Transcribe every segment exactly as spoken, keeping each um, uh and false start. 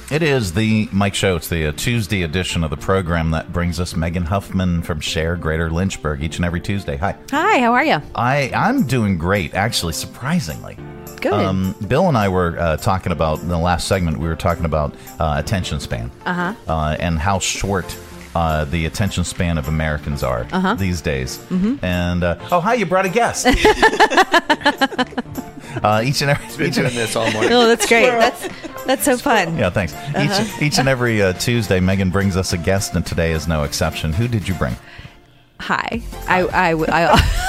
It is the Mike Show. It's the uh, Tuesday edition of the program that brings us Megan Huffman from Share Greater Lynchburg each and every Tuesday. Hi. Hi, how are you? I, I'm doing great, actually, surprisingly. Good. Um, Bill and I were uh, talking about, in the last segment, we were talking about uh, attention span. Uh-huh. Uh, and how short uh, the attention span of Americans are uh-huh. these days. Mm-hmm. And, uh, oh, hi, you brought a guest. Uh, each and every, He's been each doing and, this all morning. Oh, that's great. That's that's so fun. Yeah, thanks. Uh-huh. Each, each and every uh, Tuesday, Megan brings us a guest, and today is no exception. Who did you bring? Hi. I, I, I,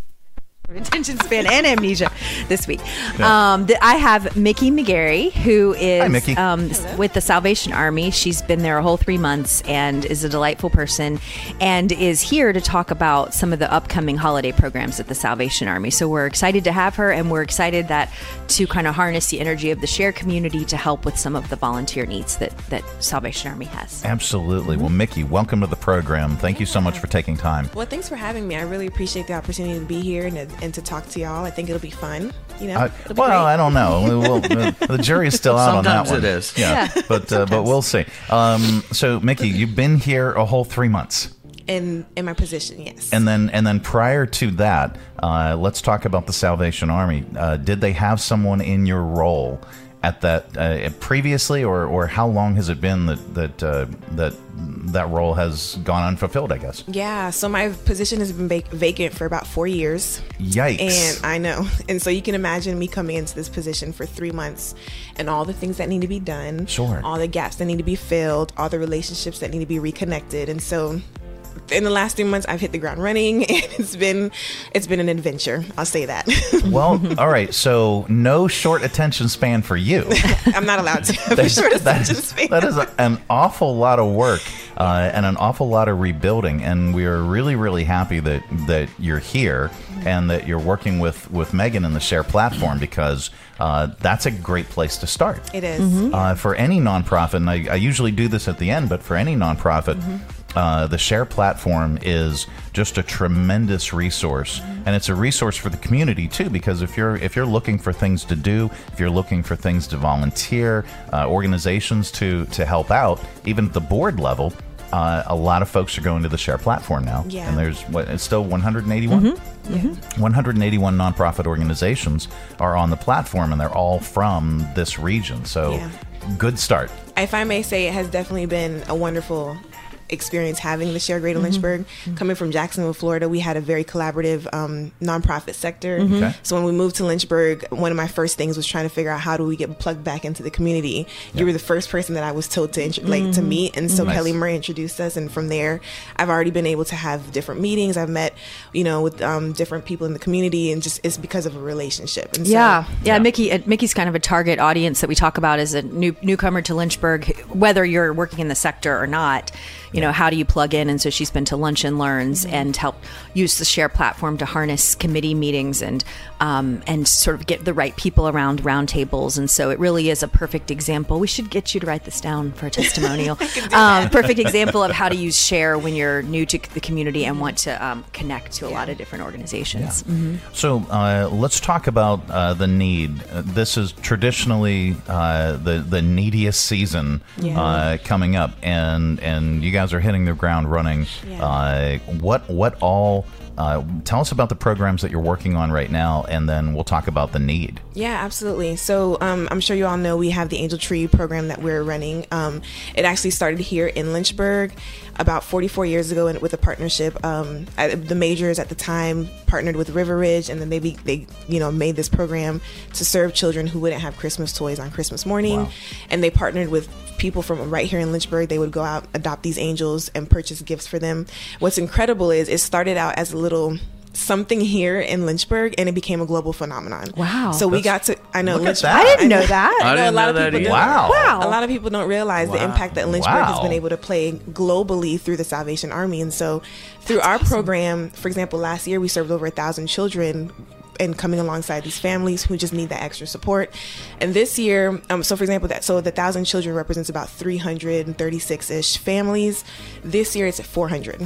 attention span and amnesia this week. Yeah. Um, th- I have Mickey McGarry, who is Hi, Mickey. Um, with the Salvation Army. She's been there a whole three months and is a delightful person and is here to talk about some of the upcoming holiday programs at the Salvation Army. So we're excited to have her, and we're excited that to kind of harness the energy of the Share community to help with some of the volunteer needs that, that Salvation Army has. Absolutely. Well, Mickey, welcome to the program. Thank you so much for taking time. Well, thanks for having me. I really appreciate the opportunity to be here and, and to talk to y'all. I think it'll be fun. You know, Uh, it'll be well, great. I don't know. We will, the, the jury's still out on that Sometimes one. it is. Yeah, Yeah. but uh, but we'll see. Um, so, Mickey, you've been here a whole three months. in in my position, yes. And then, and then prior to that, uh, let's talk about the Salvation Army. Uh, did they have someone in your role at that uh, previously, or, or how long has it been that that uh, that that role has gone unfulfilled? I guess. yeah, so my position has been vac- vacant for about four years. Yikes! And I know. And so you can imagine me coming into this position for three months and all the things that need to be done. Sure. All the gaps that need to be filled, all the relationships that need to be reconnected. And so in the last three months, I've hit the ground running, and it's been it's been an adventure. I'll say that. Well, all right. So no short attention span for you. I'm not allowed to have a short attention span. That is a, an awful lot of work uh, and an awful lot of rebuilding. And we are really, really happy that, that you're here and that you're working with, with Megan in the Share platform, because uh, that's a great place to start. It is. Uh, for any nonprofit, and I, I usually do this at the end, but for any nonprofit, uh, the Share platform is just a tremendous resource, and it's a resource for the community too. Because if you're if you're looking for things to do, if you're looking for things to volunteer, uh, organizations to to help out, even at the board level, uh, a lot of folks are going to the Share platform now. Yeah. And there's what it's still one hundred eighty-one. one hundred eighty-one nonprofit organizations are on the platform, and they're all from this region. So, Yeah. good start. If I may say, it has definitely been a wonderful experience having the Share Greater Lynchburg. Coming from Jacksonville, Florida, we had a very collaborative um, nonprofit sector. Okay. So when we moved to Lynchburg, one of my first things was trying to figure out how do we get plugged back into the community. You were the first person that I was told to int- like to meet, and so Nice. Kelly Murray introduced us, and from there, I've already been able to have different meetings. I've met, you know, with um, different people in the community, and just it's because of a relationship. And so, Yeah, yeah. Yeah. Mickey, uh, Mickey's kind of a target audience that we talk about as a new newcomer to Lynchburg, whether you're working in the sector or not. You know, how do you plug in? And so she's been to Lunch and Learns and help use the Share platform to harness committee meetings and um, and sort of get the right people around roundtables. And so it really is a perfect example. We should get you to write this down for a testimonial. um, perfect example of how to use Share when you're new to the community and want to um, connect to a lot of different organizations. So uh, let's talk about uh, the need. Uh, this is traditionally uh, the the neediest season Yeah. uh, coming up, and and you guys are hitting the ground running. Yeah. Uh, what what all? Uh, tell us about the programs that you're working on right now, and then we'll talk about the need. Yeah, absolutely. So um, I'm sure you all know we have the Angel Tree program that we're running. Um, it actually started here in Lynchburg about forty-four years ago in, with a partnership. Um, I, the majors at the time partnered with River Ridge, and then they be, they you know made this program to serve children who wouldn't have Christmas toys on Christmas morning. Wow. And they partnered with people from right here in Lynchburg. They would go out, adopt these angels, and purchase gifts for them. What's incredible is it started out as a little something here in Lynchburg, and it became a global phenomenon. Wow. So we got to, I know, Look at Lynchburg. that. I didn't know know- that. I I know didn't a lot know of that people either. don't. Wow. A lot of people don't realize the Wow. impact that Lynchburg has Wow. been able to play globally through the Salvation Army. And so through our program, for example, last year we served over a thousand children and coming alongside these families who just need that extra support. And this year, um, so for example, that so the thousand children represents about three hundred thirty-six ish families. This year it's at four hundred.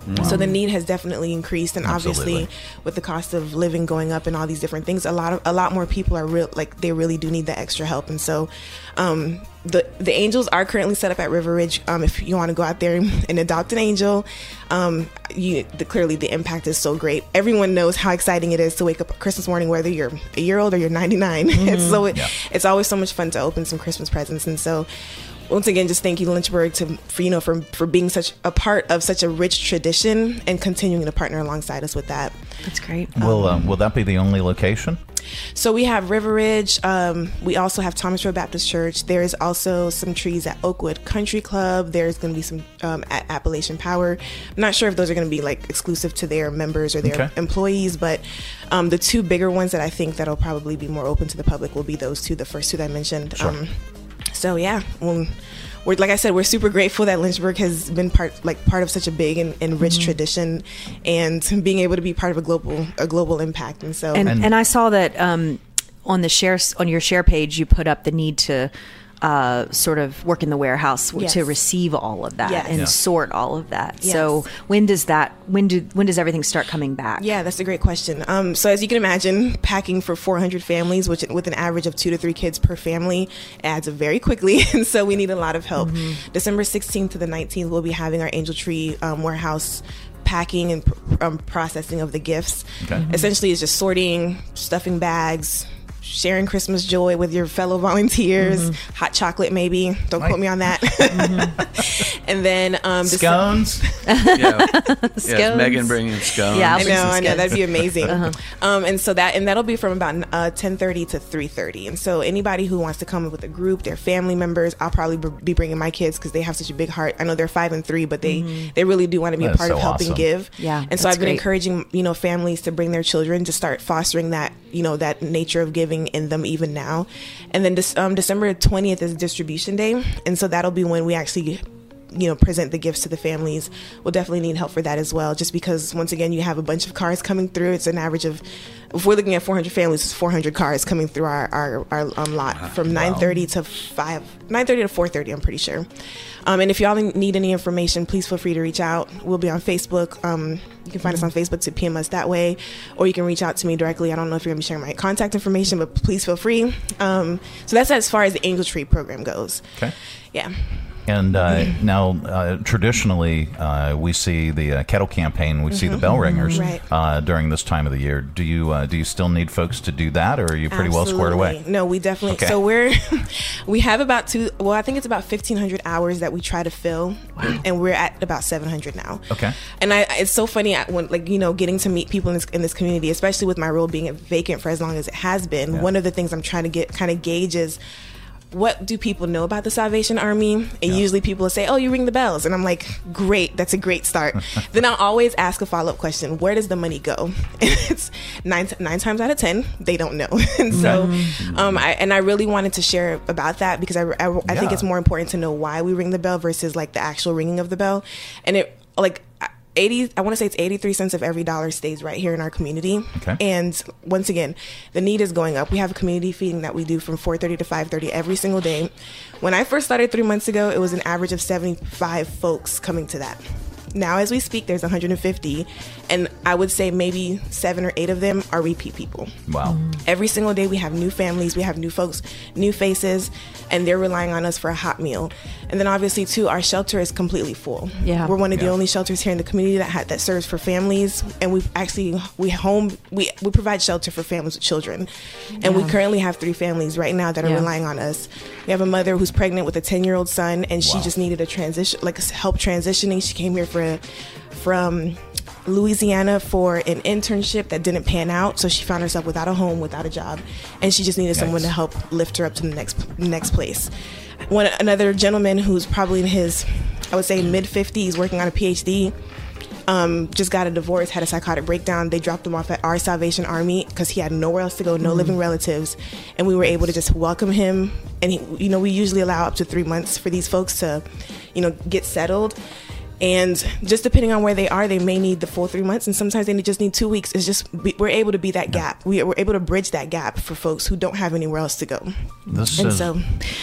Wow. So the need has definitely increased, and Absolutely. obviously with the cost of living going up and all these different things, a lot of a lot more people are real like they really do need the extra help. And so um, the the angels are currently set up at River Ridge. Um, if you want to go out there and adopt an angel, um, you the, clearly the impact is so great. Everyone knows how exciting it is to wake up Christmas morning, whether you're a year old or you're ninety-nine. Mm-hmm. so it, yeah. it's always so much fun to open some Christmas presents. And so once again, just thank you, Lynchburg, to for you know for for being such a part of such a rich tradition and continuing to partner alongside us with that. That's great. Will um, will that be the only location? So we have River Ridge. Um, we also have Thomas Road Baptist Church. There is also some trees at Oakwood Country Club. There's going to be some um, at Appalachian Power. I'm not sure if those are going to be like exclusive to their members or their Okay. employees, but um, the two bigger ones that I think that'll probably be more open to the public will be those two. The first two that I mentioned. Sure. Um, so yeah, well, we're like I said, we're super grateful that Lynchburg has been part like part of such a big and, and rich Mm-hmm. tradition, and being able to be part of a global a global impact. And so And, And- and I saw that um, on the share on your share page, you put up the need to uh, sort of work in the warehouse w- Yes. to receive all of that Yes. and Yeah. sort all of that. Yes. So when does that when do when does everything start coming back? Yeah, that's a great question. Um, so as you can imagine, packing for four hundred families, which with an average of two to three kids per family, adds up very quickly, and so we need a lot of help. Mm-hmm. December sixteenth to the nineteenth, we'll be having our Angel Tree um, warehouse packing and um, processing of the gifts. Okay. Mhm. Essentially, it's just sorting, stuffing bags, sharing Christmas joy with your fellow volunteers, Mm-hmm. hot chocolate maybe. Don't Right. quote me on that. and then um, Dece- Scones. Yeah, Scones. yes, Megan bringing scones. Yeah, I'll I bring know, some I know, scones. that'd be amazing. Um, and so that, and that'll be from about uh, ten thirty to three thirty. And so anybody who wants to come with a group, their family members, I'll probably b- be bringing my kids because they have such a big heart. I know they're five and three, but they they really do want to be a That's part so of helping awesome. give. Yeah, And so that's I've been great. encouraging you know families to bring their children to start fostering that you know that nature of giving in them even now. And then this, um, December twentieth is distribution day, and so that'll be when we actually you know present the gifts to the families. We'll definitely need help for that as well, just because once again you have a bunch of cars coming through. It's an average of, if we're looking at four hundred families, it's four hundred cars coming through our our, our um, lot from nine thirty to five nine thirty to four thirty, I'm pretty sure. Um, and if y'all need any information, please feel free to reach out. We'll be on Facebook. Um, you can find us on Facebook to P M us that way, or you can reach out to me directly. I don't know if you're gonna be sharing my contact information, but please feel free. Um, so that's as far as the Angel Tree program goes. Okay. Yeah. And uh, now, uh, traditionally, uh, we see the uh, kettle campaign. We see the bell ringers Right. uh, during this time of the year. Do you uh, do you still need folks to do that, or are you pretty well squared away? Absolutely. No, we definitely. Okay. So we're we have about two. Well, I think it's about fifteen hundred hours that we try to fill, and we're at about seven hundred now. Okay. And I, it's so funny I- when, like you know, getting to meet people in this in this community, especially with my role being vacant for as long as it has been. Yeah. One of the things I'm trying to get kind of gauge is, what do people know about the Salvation Army? And Yeah. usually people will say, oh, you ring the bells. And I'm like, great, that's a great start. Then I'll always ask a follow-up question, where does the money go? And it's nine, nine times out of ten, they don't know. And so, um, I, and I really wanted to share about that because I, I, I think Yeah. it's more important to know why we ring the bell versus like the actual ringing of the bell. And it, like, eighty I want to say it's eighty-three cents of every dollar stays right here in our community. Okay. And once again, the need is going up. We have a community feeding that we do from four thirty to five thirty every single day. When I first started three months ago, it was an average of seventy-five folks coming to that. Now, as we speak, there's one hundred fifty, and I would say maybe seven or eight of them are repeat people. Wow. Every single day we have new families, we have new folks, new faces, and they're relying on us for a hot meal. And then obviously too, our shelter is completely full. Yeah. We're one of the Yeah. only shelters here in the community that ha- that serves for families, and we actually we home we we provide shelter for families with children. And we Yeah. currently have three families right now that are Yeah. relying on us. We have a mother who's pregnant with a ten-year-old son, and she Wow. just needed a transition, like help transitioning. She came here for from Louisiana for an internship that didn't pan out, so she found herself without a home, without a job, and she just needed someone Yikes. to help lift her up to the next next place. One another gentleman who's probably in his, I would say, mid fifties, working on a P H D, um, just got a divorce, had a psychotic breakdown. They dropped him off at our Salvation Army because he had nowhere else to go, no living relatives, and we were able to just welcome him. And he, you know, we usually allow up to three months for these folks to, you know, get settled. And just depending on where they are, they may need the full three months, and sometimes they just need two weeks. It's just we're able to be that gap. We, we're able to bridge that gap for folks who don't have anywhere else to go. This And is so,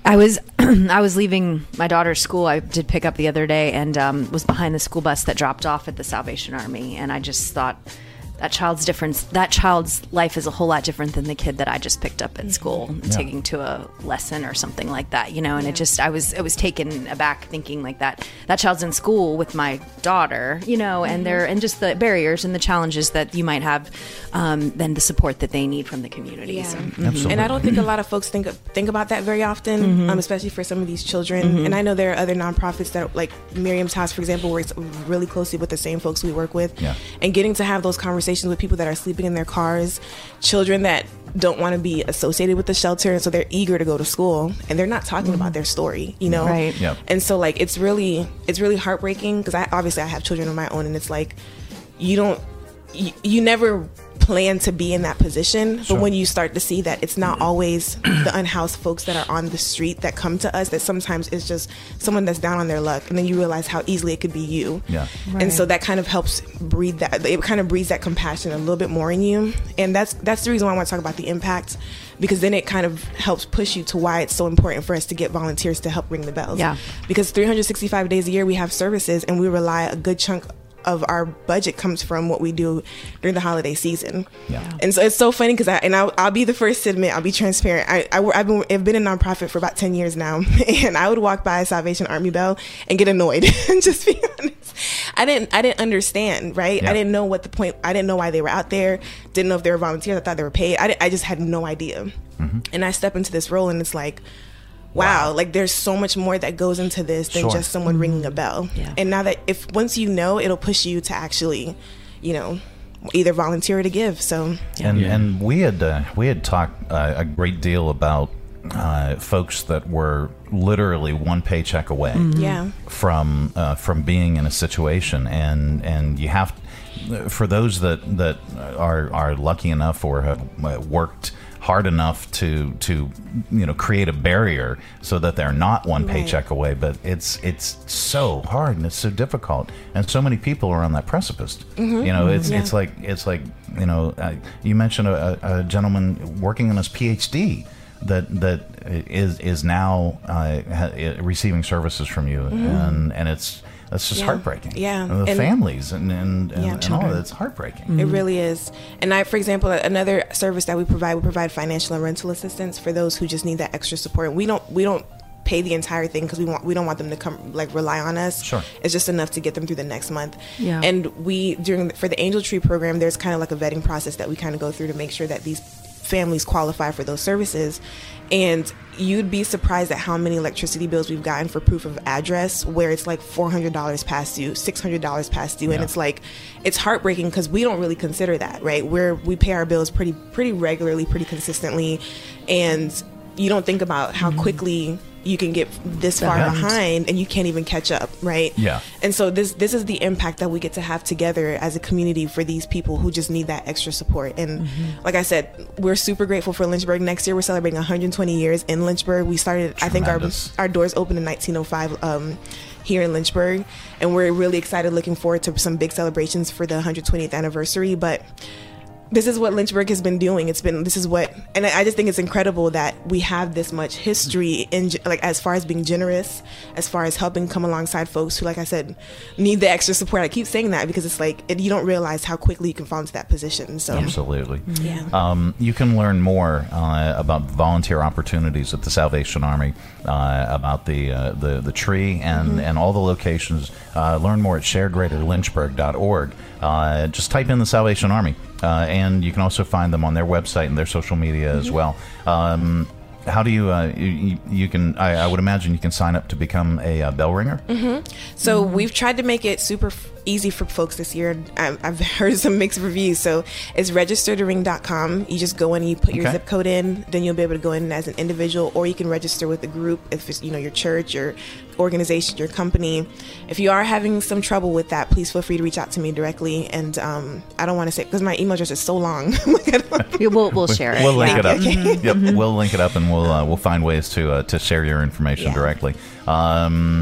I was I was leaving my daughter's school. I did pick up the other day and um, was behind the school bus that dropped off at the Salvation Army, and I just thought that child's difference. That child's life is a whole lot different than the kid that I just picked up at school, Yeah. taking to a lesson or something like that. You know, and it just I was I was taken aback thinking like that. That child's in school with my daughter. You know, and they're and just the barriers and the challenges that you might have, um, then the support that they need from the community. Yeah. So, Absolutely. And I don't think a lot of folks think think about that very often, um, especially for some of these children. And I know there are other nonprofits that, like Miriam's House, for example, works really closely with the same folks we work with. Yeah. And getting to have those conversations with people that are sleeping in their cars, children that don't want to be associated with the shelter, and so they're eager to go to school, and they're not talking about their story, you know? Right. Yep. And so, like, it's really it's really heartbreaking because I obviously I have children of my own, and it's like you don't you, you never plan to be in that position, Sure. but when you start to see that it's not always the unhoused folks that are on the street that come to us, that sometimes it's just someone that's down on their luck, and then you realize how easily it could be you. Yeah. And so that kind of helps breed that, it kind of breeds that compassion a little bit more in you, and that's that's the reason why I want to talk about the impact, because then it kind of helps push you to why it's so important for us to get volunteers to help ring the bells. Yeah. Because three hundred sixty-five days a year we have services, and we rely a good chunk of our budget comes from what we do during the holiday season. Yeah. And so it's so funny because I, and I'll, I'll be the first to admit, I'll be transparent. I, I, I've been, I've been a nonprofit for about ten years now, and I would walk by a Salvation Army bell and get annoyed and just be honest. I didn't, I didn't understand, right? Yeah. I didn't know what the point, I didn't know why they were out there. Didn't know if they were volunteers. I thought they were paid. I, I just had no idea. Mm-hmm. And I step into this role and it's like, wow, like there's so much more that goes into this than Sure. just someone ringing a bell. Yeah. And now that if once you know, it'll push you to actually, you know, either volunteer or to give. So And Yeah. and we had uh, we had talked uh, a great deal about uh, folks that were literally one paycheck away yeah, from uh, from being in a situation, and and you have, for those that that are are lucky enough or have uh, worked hard enough to to you know create a barrier so that they're not one Right. paycheck away, but it's it's so hard and it's so difficult, and so many people are on that precipice. You know, it's Yeah. it's like it's like you know uh, you mentioned a, a gentleman working on his PhD that that is is now uh, ha- receiving services from you, and and it's that's just Yeah. heartbreaking. Yeah. and the And- families and and, and, Yeah. and all that. It's heartbreaking. it really is. And I, for example, another service that we provide, we provide financial and rental assistance for those who just need that extra support. We don't we don't pay the entire thing because we want we don't want them to come like rely on us. Sure. It's just enough to get them through the next month. Yeah. And we during for the Angel Tree program, there's kind of like a vetting process that we kind of go through to make sure that these families qualify for those services. And you'd be surprised at how many electricity bills we've gotten for proof of address where it's like four hundred dollars past due, six hundred dollars past due. And Yeah. it's like, it's heartbreaking because we don't really consider that, right? We're, we pay our bills pretty, pretty regularly, pretty consistently. And you don't think about how quickly you can get this far Yeah. behind and you can't even catch up, right? Yeah. And so this this is the impact that we get to have together as a community for these people who just need that extra support. And like I said, we're super grateful for Lynchburg. Next year we're celebrating one hundred twenty years in Lynchburg. We started, I think our Tremendous. our doors opened in nineteen oh five um, here in Lynchburg, and we're really excited, looking forward to some big celebrations for the one hundred twentieth anniversary. But this is what Lynchburg has been doing. It's been, this is what, and I I just think it's incredible that we have this much history in, like, as far as being generous, as far as helping come alongside folks who, like I said, need the extra support. I keep saying that because it's like, it, you don't realize how quickly you can fall into that position. So, Absolutely. yeah. Um, you can learn more uh, about volunteer opportunities at the Salvation Army, uh, about the, uh, the the tree and, Mm-hmm. and all the locations. Uh, learn more at share greater lynchburg dot org. Uh, just type in the Salvation Army, uh, and you can also find them on their website and their social media as Mm-hmm. well. Um, how do you, uh, you, you can, I, I would imagine you can sign up to become a uh, bell ringer? So we've tried to make it super f- easy for folks this year. I- I've heard some mixed reviews. So it's register to ring dot com. You just go in and you put your Okay. zip code in. Then you'll be able to go in as an individual, or you can register with a group if it's, you know, your church, your organization, your company. If you are having some trouble with that, please feel free to reach out to me directly. And um, I don't want to say, because my email address is so long. Like, I don't- Yeah, we'll we'll share it. We'll link Yeah. it up. Okay. Yep, we'll link it up, and we'll uh, we'll find ways to uh, to share your information Yeah. directly. Um,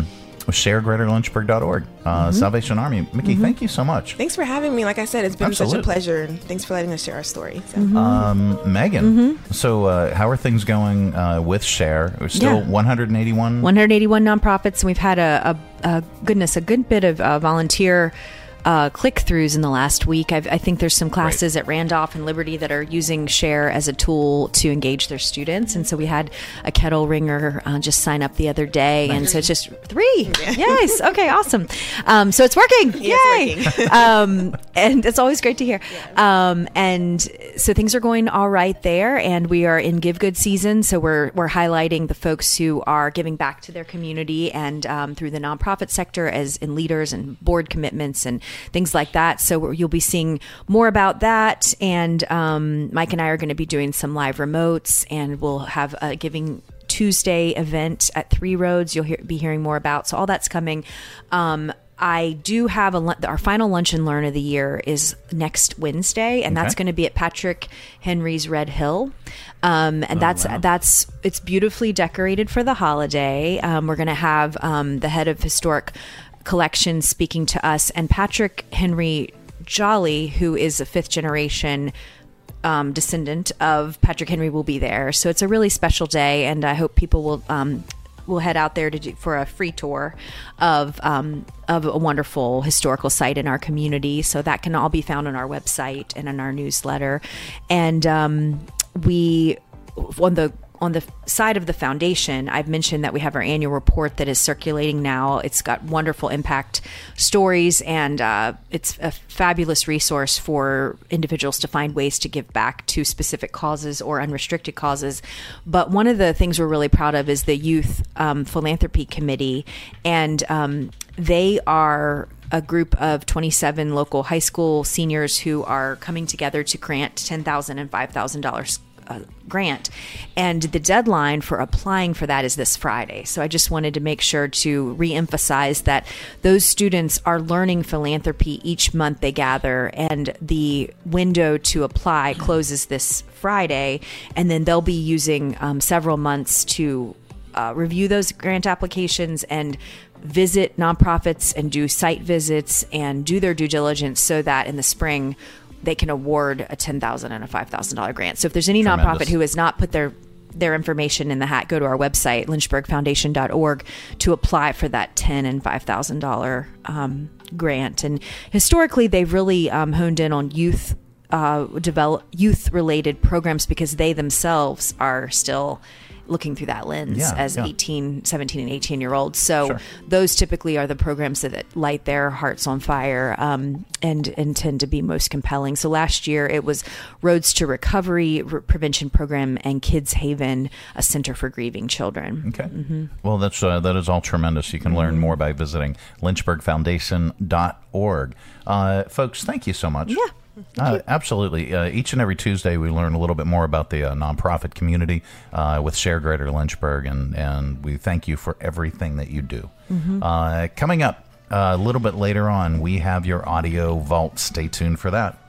share greater lynchburg dot org, uh, mm-hmm. Salvation Army. Mickey, mm-hmm. thank you so much. Thanks for having me. Like I said, it's been Absolutely. such a pleasure, and thanks for letting us share our story. So. Mm-hmm. Um, Megan, mm-hmm. so uh, how are things going uh, with Share? We're still yeah. one hundred eighty-one? one hundred eighty-one nonprofits, and we've had a, a, a goodness, a good bit of uh, volunteer Uh, click-throughs in the last week. I've, I think there's some classes right. at Randolph and Liberty that are using Share as a tool to engage their students. And so we had a kettle ringer uh, just sign up the other day. Nice. And so it's just three. Yeah. Yes. Okay, awesome. Um, so it's working. Yeah, Yay. It's working. um, and it's always great to hear. Yeah. Um, and so things are going all right there. And we are in Give Good season. So we're, we're highlighting the folks who are giving back to their community and um, through the nonprofit sector as in leaders and board commitments and things like that. So you'll be seeing more about that. And um, Mike and I are going to be doing some live remotes, and we'll have a Giving Tuesday event at Three Roads you'll hear, be hearing more about. So all that's coming. Um, I do have a, our final Lunch and Learn of the year is next Wednesday, and okay. that's going to be at Patrick Henry's Red Hill. Um, and oh, that's, wow. that's, it's beautifully decorated for the holiday. Um, we're going to have um, the head of historic collection speaking to us, and Patrick Henry Jolly, who is a fifth generation um, descendant of Patrick Henry, will be there. So it's a really special day, and I hope people will um, will head out there to do, for a free tour of um, of a wonderful historical site in our community. So that can all be found on our website and in our newsletter. And um, we on the On the side of the foundation, I've mentioned that we have our annual report that is circulating now. It's got wonderful impact stories, and uh, it's a fabulous resource for individuals to find ways to give back to specific causes or unrestricted causes. But one of the things we're really proud of is the Youth um, Philanthropy Committee, and um, they are a group of twenty-seven local high school seniors who are coming together to grant ten thousand dollars and five thousand dollars Uh, grant, and the deadline for applying for that is this Friday. So I just wanted to make sure to re-emphasize that those students are learning philanthropy each month they gather, and the window to apply closes this Friday, and then they'll be using um, several months to uh, review those grant applications and visit nonprofits and do site visits and do their due diligence so that in the spring they can award a ten thousand dollars and a five thousand dollars grant. So if there's any Tremendous. nonprofit who has not put their their information in the hat, go to our website, lynchburg foundation dot org, to apply for that ten thousand dollars and five thousand dollars um, grant. And historically, they've really um, honed in on youth uh, develop youth related programs because they themselves are still looking through that lens yeah, as yeah. eighteen, seventeen, and eighteen year olds. So sure. those typically are the programs that light their hearts on fire um, and, and tend to be most compelling. So last year it was Roads to Recovery Re- Prevention Program and Kids Haven, a center for grieving children. Okay. Mm-hmm. Well, that's uh, that is all tremendous. You can mm-hmm. learn more by visiting lynchburg foundation dot org. Uh, folks, thank you so much. Yeah. Uh, absolutely. Uh, each and every Tuesday, we learn a little bit more about the uh, nonprofit community uh, with Share Greater Lynchburg, and, and we thank you for everything that you do. Mm-hmm. Uh, coming up uh, a little bit later on, we have your audio vault. Stay tuned for that.